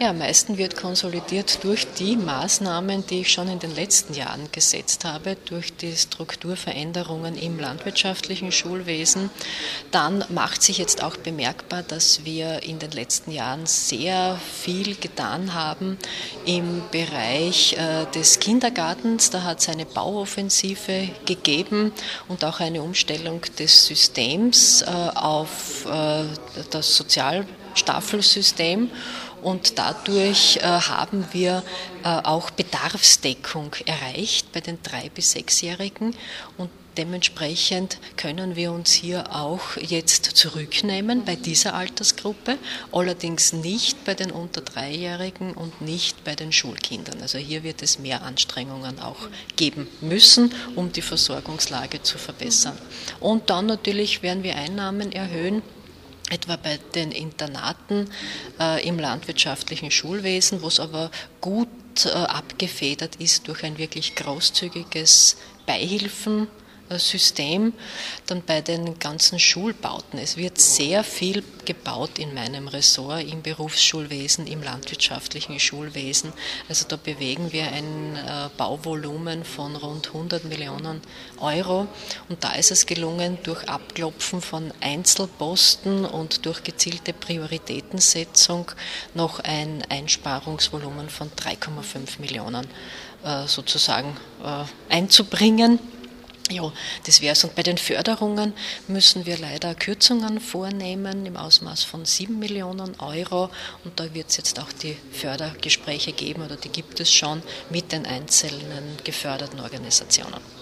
Ja, am meisten wird konsolidiert durch die Maßnahmen, die ich schon in den letzten Jahren gesetzt habe, durch die Strukturveränderungen im landwirtschaftlichen Schulwesen. Dann macht sich jetzt auch bemerkbar, dass wir in den letzten Jahren sehr viel getan haben im Bereich des Kindergartens. Da hat es eine Bauoffensive gegeben und auch eine Umstellung des Systems auf das Sozialstaffelsystem. Und dadurch haben wir auch Bedarfsdeckung erreicht bei den 3- bis 6-Jährigen und dementsprechend können wir uns hier auch jetzt zurücknehmen bei dieser Altersgruppe, allerdings nicht bei den unter 3-Jährigen und nicht bei den Schulkindern. Also hier wird es mehr Anstrengungen auch geben müssen, um die Versorgungslage zu verbessern. Und dann natürlich werden wir Einnahmen erhöhen, etwa bei den Internaten im landwirtschaftlichen Schulwesen, wo es aber gut abgefedert ist durch ein wirklich großzügiges Beihilfensystem. Dann bei den ganzen Schulbauten. Es wird sehr viel gebaut in meinem Ressort, im Berufsschulwesen, im landwirtschaftlichen Schulwesen. Also da bewegen wir ein Bauvolumen von rund 100 Millionen Euro. Und da ist es gelungen, durch Abklopfen von Einzelposten und durch gezielte Prioritätensetzung noch ein Einsparungsvolumen von 3,5 Millionen sozusagen einzubringen. Ja, das wäre es. Und bei den Förderungen müssen wir leider Kürzungen vornehmen im Ausmaß von 7 Millionen Euro. Und da wird es jetzt auch die Fördergespräche geben oder die gibt es schon mit den einzelnen geförderten Organisationen.